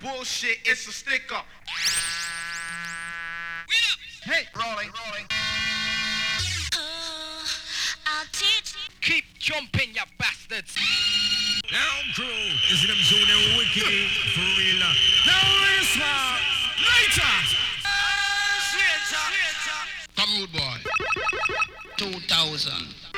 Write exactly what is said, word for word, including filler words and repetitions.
bullshit, it's a sticker. Hey, rolling, rolling. Oh, I'll teach. Keep jumping, you bastards. Now, crew, you see them soon and wicked for real. Now, this one, later. Come rude boy. two thousand.